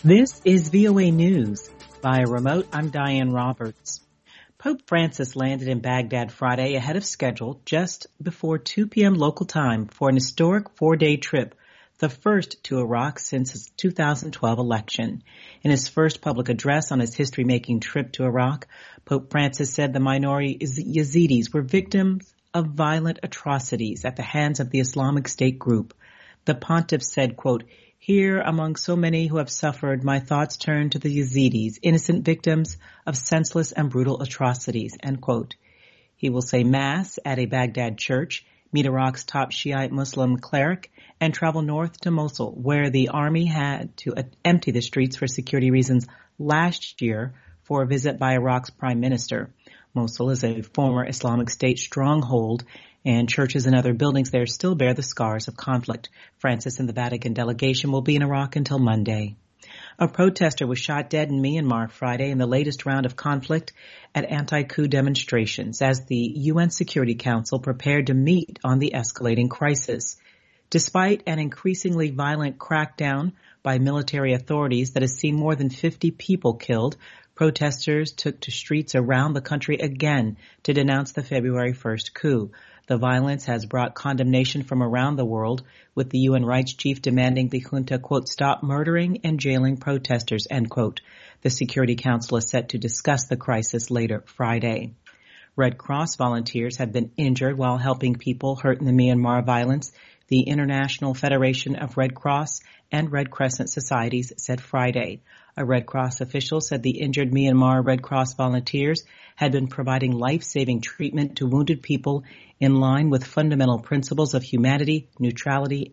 This is VOA News. Via remote, I'm Diane Roberts. Pope Francis landed in Baghdad Friday ahead of schedule just before 2 p.m. local time for an historic 4-day trip, the first to Iraq since his 2012 election. In his first public address on his history-making trip to Iraq, Pope Francis said the minority Yazidis were victims of violent atrocities at the hands of the Islamic State group. The pontiff said, quote, "Here, among so many who have suffered, my thoughts turn to the Yazidis, innocent victims of senseless and brutal atrocities," end quote. He will say Mass at a Baghdad church, meet Iraq's top Shiite Muslim cleric, and travel north to Mosul, where the army had to empty the streets for security reasons last year for a visit by Iraq's prime minister. Mosul is a former Islamic State stronghold, and churches and other buildings there still bear the scars of conflict. Francis and the Vatican delegation will be in Iraq until Monday. A protester was shot dead in Myanmar Friday in the latest round of conflict at anti-coup demonstrations as the UN Security Council prepared to meet on the escalating crisis. Despite an increasingly violent crackdown by military authorities that has seen more than 50 people killed, protesters took to streets around the country again to denounce the February 1st coup. The violence has brought condemnation from around the world, with the UN rights chief demanding the junta, quote, "stop murdering and jailing protesters," end quote. The Security Council is set to discuss the crisis later Friday. Red Cross volunteers have been injured while helping people hurt in the Myanmar violence, the International Federation of Red Cross and Red Crescent Societies said Friday. A Red Cross official said the injured Myanmar Red Cross volunteers had been providing life-saving treatment to wounded people in line with fundamental principles of humanity, neutrality,